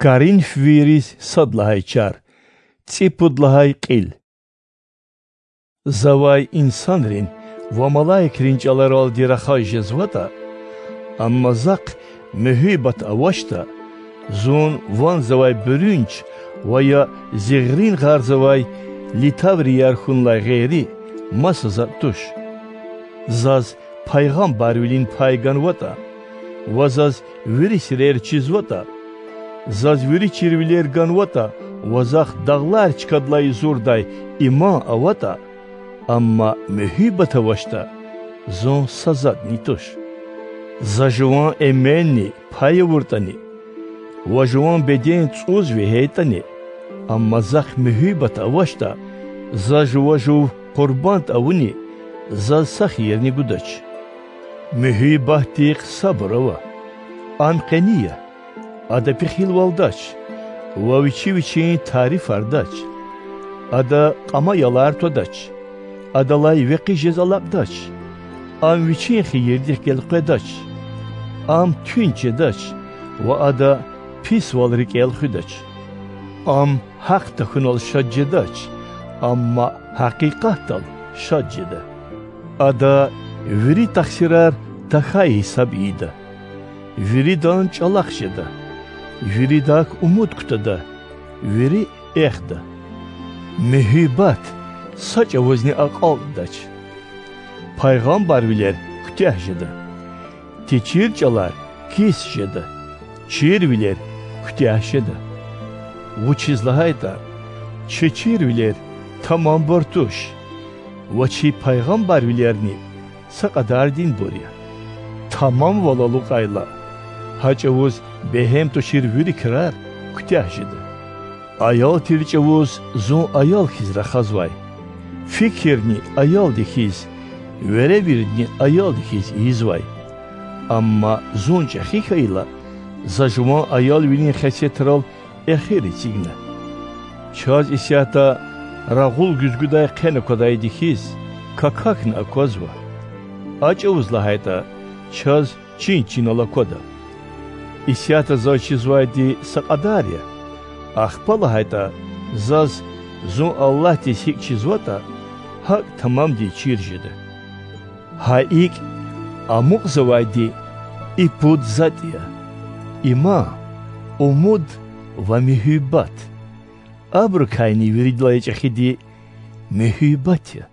Карин фвирис садлахай чар, ципудлахай қил. Завай инсанрин, вамалай кринчалар алдирахай жезвата, амма зақ mühibbat avashta, zon van zavay bürünç, vaya zigrin gar zavay litavriyar khunlay gayri, masaza tuş. Zaz paygambar vilin paygan vata, vazaz virisirer çizvata, zaz viriçirviler gan vata, vazaq dağlar çıkadlay zurday ima avata, amma mühibbat avashta, zon sazat nituş. Заживан эмени пайвуртани, важиван беден цуз вехетани, амма зах mühibbat avashta, zajvajу qurбант авуни, zaz sakhirni gudaç. Mühibbattiq sabrava, anqeniya, ada pikhil valdaç, vaviçi tarif ardaç, ada qama yalar todaç, adalay veqi jezalabdaç, am viçin xiyirdik gel qedaç, am tünçedaç, ve ada pis valrik el xudaç, am haq takhunal şadcedaç, amma haqiqatal şadceda, ada viri taksirar takhay sabida, viri dan çalaqşeda, viri dak umut kutada, viri ehda, mühibbat saç avazni aqaldaç, Paygambar biler kütahjeda, teçir çalar kisjeda, çir biler kütahjeda, vuçizlahayda, çeçir biler tamam bortuş, vaçi paygambar bilerni sakadar din buraya, tamam valaluk ayla, hacavuz behem toşir vüri kırar kütahjeda, ayal tircavuz zon ayal hizra khazvay, fikirni ayal dikiz, verebirini ayal dikiz izvay. Amma zonca xikayla zajuma ayal vinin xesetral ehiri signa. Çaz isyata rağul güzgüday qenukaday dikiz kakakna akozva. Acavuzla hayta çaz çin ala koda. İsyata zachizvay di saqadarya. Axpala hayta zaz zon Allah di sik çizvata hak tamam di çirjede. Haik amuk zavaydi ipud zatya, ima, umud ve mühibbat. Abrukayni viridlayacak idi mühibbat ya.